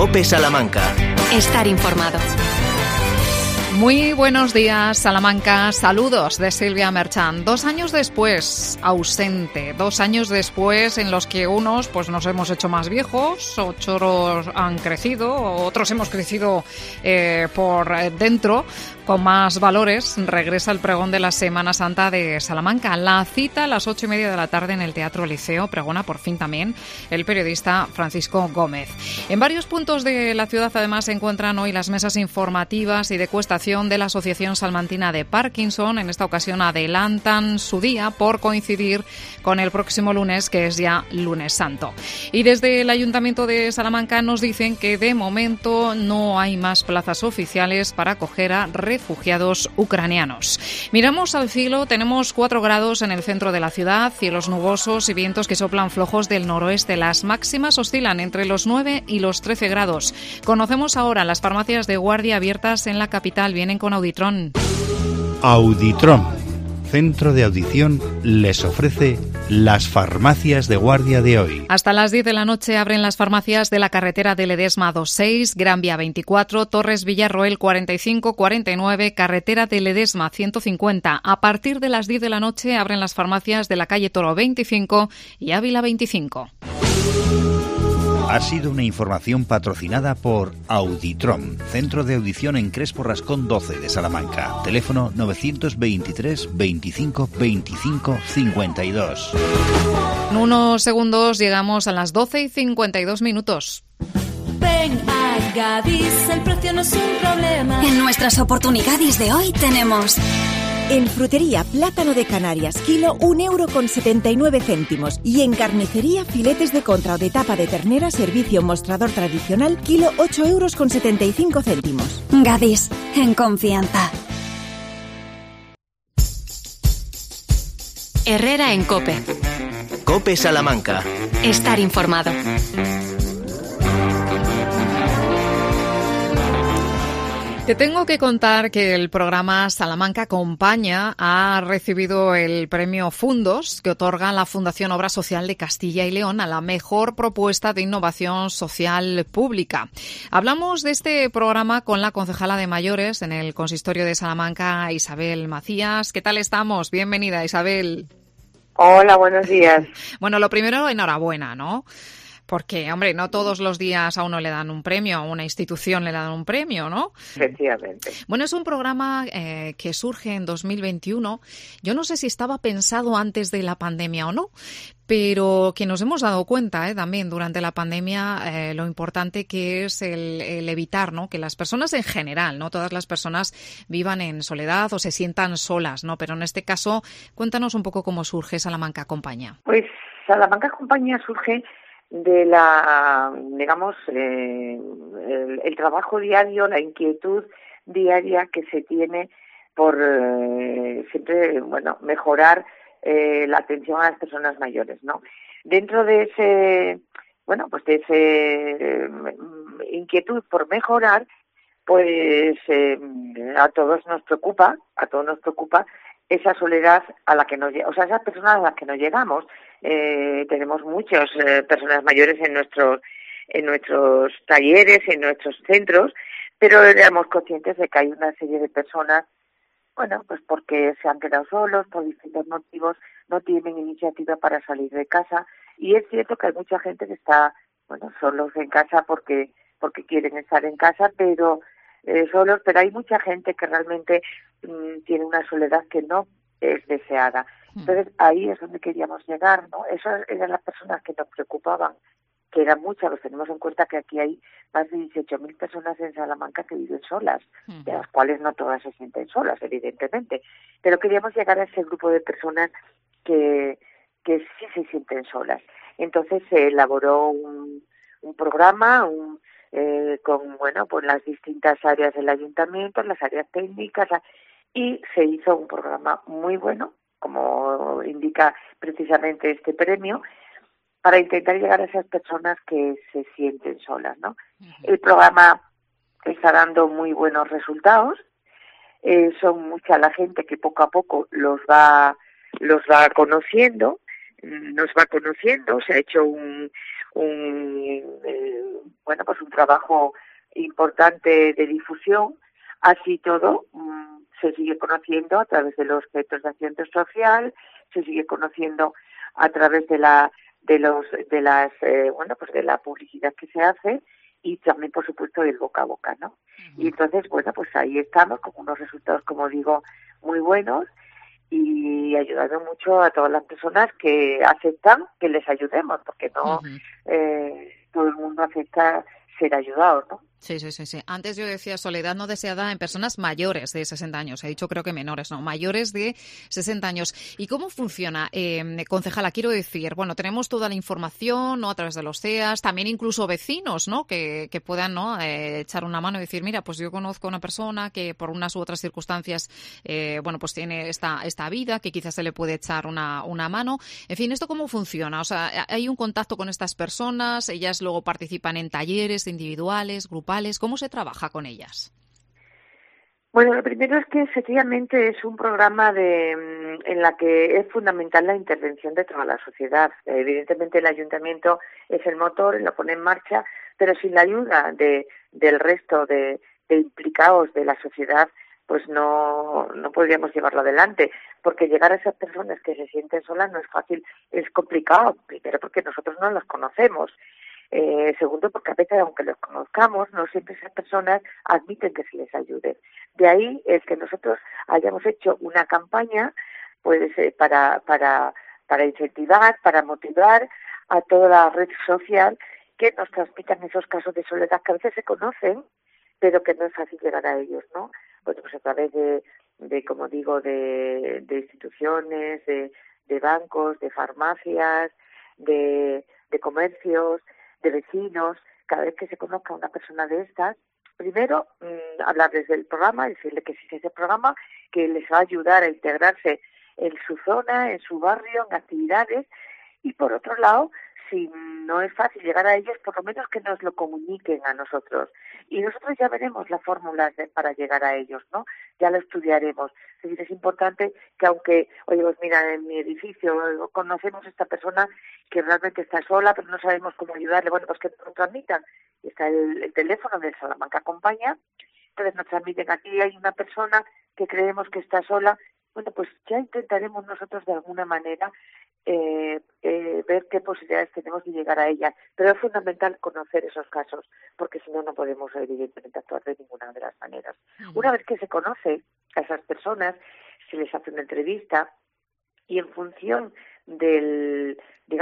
COPE Salamanca. Estar informado. Muy buenos días, Salamanca. Saludos de Silvia Merchan. 2 años después, ausente. 2 años después en los que unos pues nos hemos hecho más viejos, otros han crecido, otros hemos crecido por dentro con más valores. Regresa el pregón de la Semana Santa de Salamanca. La cita a las 8:30 de la tarde en el Teatro Liceo. Pregona por fin también el periodista Francisco Gómez. En varios puntos de la ciudad además se encuentran hoy las mesas informativas y de cuestación de la Asociación Salmantina de Parkinson. En esta ocasión adelantan su día por coincidir con el próximo lunes, que es ya Lunes Santo. Y desde el Ayuntamiento de Salamanca nos dicen que de momento no hay más plazas oficiales para acoger a refugiados ucranianos. Miramos al cielo, tenemos 4 grados en el centro de la ciudad, cielos nubosos y vientos que soplan flojos del noroeste. Las máximas oscilan entre los 9 y los 13 grados. Conocemos ahora las farmacias de guardia abiertas en la capital. Vienen con Auditron. Auditron, centro de audición, les ofrece las farmacias de guardia de hoy. Hasta las 10 de la noche abren las farmacias de la carretera de Ledesma 26, Gran Vía 24, Torres Villarroel 45-49, carretera de Ledesma 150. A partir de las 10 de la noche abren las farmacias de la calle Toro 25 y Ávila 25. Ha sido una información patrocinada por Auditron, centro de audición en Crespo Rascón 12 de Salamanca. Teléfono 923 25 25 52. En unos segundos llegamos a las 12:52. Ven a Gadis, el precio no es un problema. En nuestras oportunidades de hoy tenemos... En frutería, plátano de Canarias, kilo 1,79 €. Y en carnicería, filetes de contra o de tapa de ternera, servicio mostrador tradicional, kilo 8,75 €. Gadis, en confianza. Herrera en COPE. COPE Salamanca. Estar informado. Te tengo que contar que el programa Salamanca Acompaña ha recibido el premio Fundos que otorga la Fundación Obra Social de Castilla y León a la mejor propuesta de innovación social pública. Hablamos de este programa con la concejala de mayores en el Consistorio de Salamanca, Isabel Macías. ¿Qué tal estamos? Bienvenida, Isabel. Hola, buenos días. Bueno, lo primero, enhorabuena, ¿no? Porque, hombre, no todos los días a uno le dan un premio, a una institución le dan un premio, ¿no? Efectivamente. Bueno, es un programa que surge en 2021. Yo no sé si estaba pensado antes de la pandemia o no, pero que nos hemos dado cuenta también durante la pandemia lo importante que es el evitar, ¿no?, que las personas en general, no todas las personas vivan en soledad o se sientan solas, ¿no? Pero en este caso, cuéntanos un poco cómo surge Salamanca Acompaña. Pues Salamanca Acompaña surge de la, digamos, el trabajo diario, la inquietud diaria que se tiene por siempre, bueno, mejorar la atención a las personas mayores, ¿no? Dentro de ese, bueno, pues de ese inquietud por mejorar, pues a todos nos preocupa esa soledad a la que no, o sea, esas personas a las que no llegamos. Tenemos muchas personas mayores en nuestros talleres, en nuestros centros, pero éramos conscientes de que hay una serie de personas, bueno, pues porque se han quedado solos, por distintos motivos, no tienen iniciativa para salir de casa, y es cierto que hay mucha gente que está, bueno, solos en casa porque quieren estar en casa, pero solos, pero hay mucha gente que realmente tiene una soledad que no es deseada. Entonces ahí es donde queríamos llegar, ¿no? Esas eran las personas que nos preocupaban, que eran muchas. Los tenemos en cuenta que aquí hay más de 18.000 personas en Salamanca que viven solas, de las cuales no todas se sienten solas, evidentemente, pero queríamos llegar a ese grupo de personas que sí se sienten solas. Entonces se elaboró un programa, con, bueno, pues las distintas áreas del ayuntamiento, las áreas técnicas, y se hizo un programa muy bueno, como indica precisamente este premio, para intentar llegar a esas personas que se sienten solas, ¿no? El programa está dando muy buenos resultados, son mucha la gente que poco a poco los va conociendo, se ha hecho bueno, pues un trabajo importante de difusión. Así todo, se sigue conociendo a través de los centros de acción social, se sigue conociendo a través de la publicidad que se hace y también, por supuesto, del boca a boca, ¿no? Y entonces, bueno, pues ahí estamos con unos resultados, como digo, muy buenos y ayudando mucho a todas las personas que aceptan que les ayudemos, porque no todo el mundo acepta ser ayudado, ¿no? Sí. Antes yo decía soledad no deseada en personas mayores de 60 años. He dicho creo que menores, no, mayores de 60 años. ¿Y cómo funciona, concejala? Quiero decir, bueno, tenemos toda la información, ¿no?, a través de los CEAS, también incluso vecinos, ¿no?, que puedan, ¿no?, echar una mano y decir, mira, pues yo conozco a una persona que por unas u otras circunstancias, pues tiene esta vida, que quizás se le puede echar una mano. En fin, ¿esto cómo funciona? O sea, ¿hay un contacto con estas personas? ¿Ellas luego participan en talleres individuales, grupales? ¿Cómo se trabaja con ellas? Bueno, lo primero es que efectivamente es un programa en la que es fundamental la intervención de toda la sociedad. Evidentemente el ayuntamiento es el motor, lo pone en marcha, pero sin la ayuda del resto de implicados de la sociedad, pues no podríamos llevarlo adelante, porque llegar a esas personas que se sienten solas no es fácil, es complicado, primero porque nosotros no las conocemos. Segundo, porque a veces, aunque los conozcamos, no siempre esas personas admiten que se les ayude. De ahí el que nosotros hayamos hecho una campaña, pues para incentivar, para motivar a toda la red social que nos transmitan esos casos de soledad que a veces se conocen, pero que no es fácil llegar a ellos, ¿no? Bueno, pues a través de como digo, de instituciones, de bancos, de farmacias, de comercios, de vecinos. Cada vez que se conozca a una persona de estas, primero hablarles del programa, decirle que existe ese programa, que les va a ayudar a integrarse en su zona, en su barrio, en actividades, y por otro lado, si no es fácil llegar a ellos, por lo menos que nos lo comuniquen a nosotros. Y nosotros ya veremos las fórmulas para llegar a ellos, ¿no? Ya lo estudiaremos. Es decir, es importante que aunque, oye, pues mira, en mi edificio conocemos a esta persona que realmente está sola, pero no sabemos cómo ayudarle, bueno, pues que nos lo transmitan. Está el teléfono del Salamanca Acompaña, entonces nos transmiten, aquí hay una persona que creemos que está sola, bueno, pues ya intentaremos nosotros de alguna manera ver qué posibilidades tenemos de llegar a ella. Pero es fundamental conocer esos casos, porque si no, no podemos evidentemente actuar de ninguna de las maneras. Una vez que se conoce a esas personas, se les hace una entrevista y en función del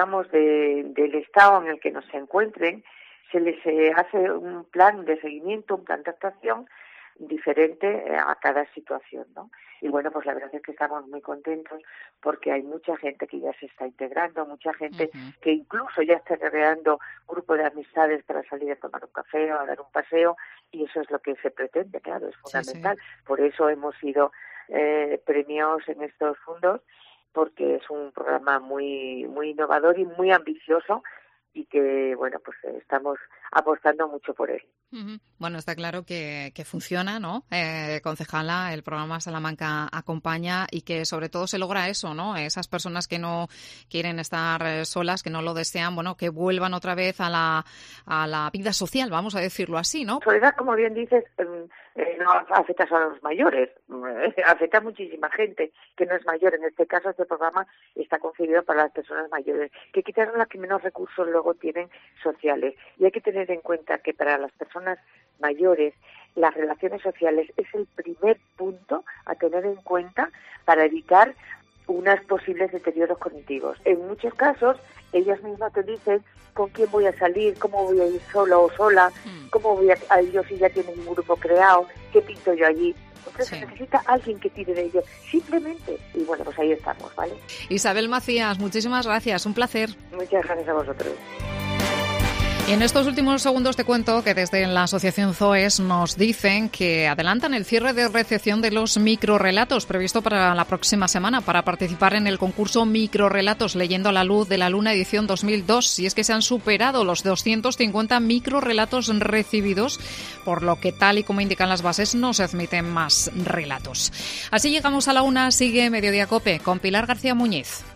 estado en el que nos encuentren, se les hace un plan de seguimiento, un plan de actuación diferente a cada situación, ¿no? Y bueno, pues la verdad es que estamos muy contentos porque hay mucha gente que ya se está integrando, mucha gente que incluso ya está creando grupos de amistades para salir a tomar un café o a dar un paseo, y eso es lo que se pretende, claro, es fundamental. Sí. Por eso hemos sido premiados en estos fondos, porque es un programa muy innovador y muy ambicioso, y que, bueno, pues estamos apostando mucho por él. Bueno, está claro que funciona, ¿no? Concejala, el programa Salamanca Acompaña, y que sobre todo se logra eso, ¿no? Esas personas que no quieren estar solas, que no lo desean, bueno, que vuelvan otra vez a la vida social, vamos a decirlo así, ¿no? Soledad, como bien dices, no afecta solo a los mayores, afecta a muchísima gente que no es mayor. En este caso, este programa está concebido para las personas mayores, que quizás son las que menos recursos luego tienen sociales. Y hay que tener en cuenta que para las personas mayores, las relaciones sociales es el primer punto a tener en cuenta para evitar unos posibles deterioros cognitivos. En muchos casos, ellas mismas te dicen con quién voy a salir, cómo voy a ir solo o sola, cómo voy a ir si ya tienen un grupo creado, qué pinto yo allí. Entonces se necesita alguien que tire de ello, simplemente. Y bueno, pues ahí estamos, ¿vale? Isabel Macías, muchísimas gracias, un placer. Muchas gracias a vosotros. Y en estos últimos segundos te cuento que desde la Asociación ZOES nos dicen que adelantan el cierre de recepción de los microrrelatos previsto para la próxima semana para participar en el concurso Microrrelatos Leyendo a la Luz de la Luna edición 2002. Y es que se han superado los 250 microrrelatos recibidos, por lo que, tal y como indican las bases, no se admiten más relatos. Así llegamos a la una. Sigue Mediodía COPE con Pilar García Muñiz.